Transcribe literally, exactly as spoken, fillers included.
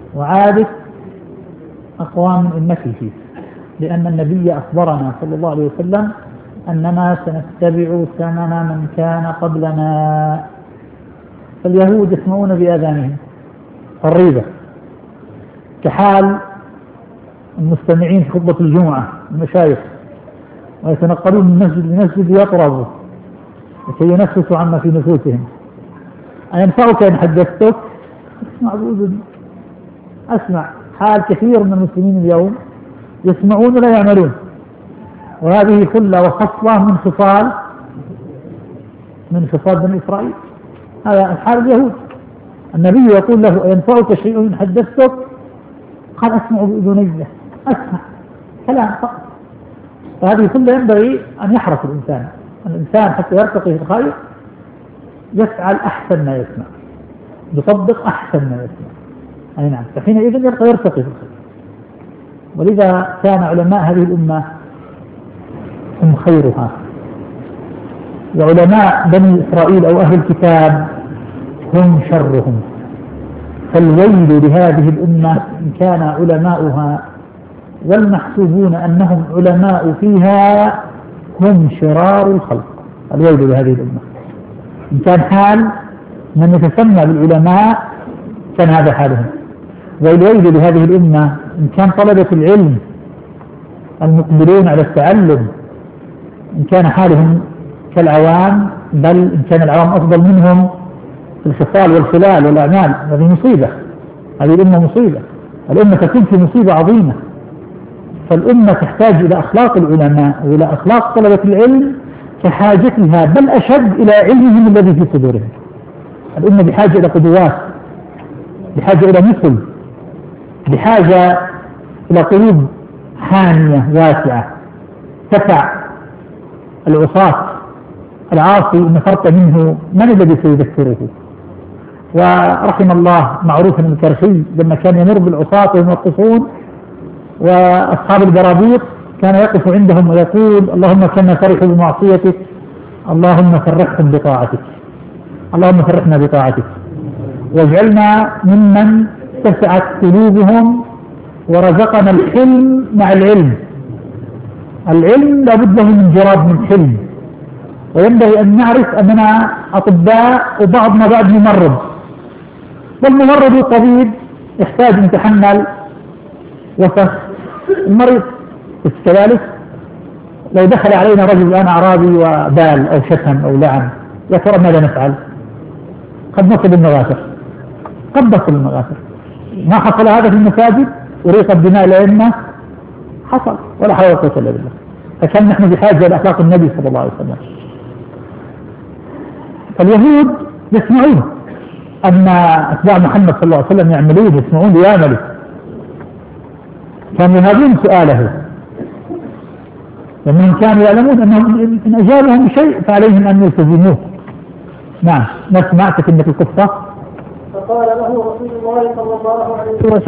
وعادة أقوام من أمته، لأن النبي أخبرنا صلى الله عليه وسلم أننا سنتبع سنن من كان قبلنا. فاليهود يسمعون بآذانهم الريبة كحال المستمعين في خطبة الجمعة المشايخ، ويتنقلون من مسجد لمسجد يطربوا لكي ينفسوا عما في نفوسهم. أينفعك إن حدثتك؟ اسمع بأذن. أسمع. حال كثير من المسلمين اليوم يسمعون ولا يعملون، وهذه خلة وخصلة من خصال من خصال بني إسرائيل. هذا حال اليهود. النبي يقول له أينفعك شيء إن حدثتك؟ قال أسمع بأذني، أسمع كلام فقط. فهذه كلها ينبغي أن يحرص الإنسان الإنسان حتى يرتقي في الخير يفعل أحسن ما يسمع، يطبق أحسن ما يسمع. أي نعم، فحينئذ يرتقي في الخير. ولذا كان علماء هذه الأمة هم خيرها، وعلماء بني إسرائيل أو أهل الكتاب هم شرهم. فالويل لهذه الأمة إن كان علماؤها والمحسوبون أنهم علماء فيها هم شرار الخلق. الويل لهذه الأمة إن كان حال من يتسمى بالعلماء كان هذا حالهم، والويل لهذه الأمة إن كان طلبة العلم المقبلون على التعلم إن كان حالهم كالعوام، بل إن كان العوام أفضل منهم في الخصال والخلال والأعمال. هذه مصيبة، هذه الأمة مصيبة. الأمة تكون في مصيبة عظيمة. فالأمة تحتاج إلى أخلاق العلماء وإلى أخلاق طلبة العلم كحاجتها، بل أشد إلى علمهم الذي في صدورهم. الأمة بحاجة إلى قدوات، بحاجة إلى مثل، بحاجة إلى قلوب حانية واسعة تسع العصاة. العاصي إن فرط منه من الذي سيذكره؟ ورحم الله معروف الكرخي لما كان يمر بالعصاة وهم يقصون وأصحاب البرابيط كان يقف عندهم ويقول اللهم كنا فرحوا بمعصيتك، اللهم فرحهم بطاعتك، اللهم فرحنا بطاعتك، واجعلنا ممن اتسعت قلوبهم ورزقنا الحلم مع العلم. العلم لابد له من جراب من حلم، وينبغي أن نعرف أننا أطباء وبعضنا بعد ممرض، والممرض الطبيب يحتاج أن يتحمل وسخ المريض. كذلك لو دخل علينا رجل الآن أعرابي وبال أو شتم أو لعن، يا ترى ماذا نفعل؟ قد نصل المغافر، قد نصل المغافر. ما حصل هذا في المساجد وريق الدماء الأئمة حصل، ولا حول ولا قوة إلا بالله. فكان نحن بحاجة إلى أخلاق النبي صلى الله عليه وسلم. فاليهود يسمعون أن أتباع محمد صلى الله عليه وسلم يعملون، يسمعون ويعملوا، كانوا ينادون سؤاله، لأنهم كانوا يعلمون أنهم إن أجابهم شيء فعليهم أن يلتزموه. نعم، نسمع تتمة القصة. فقال له رسول الله صلى الله عليه وسلم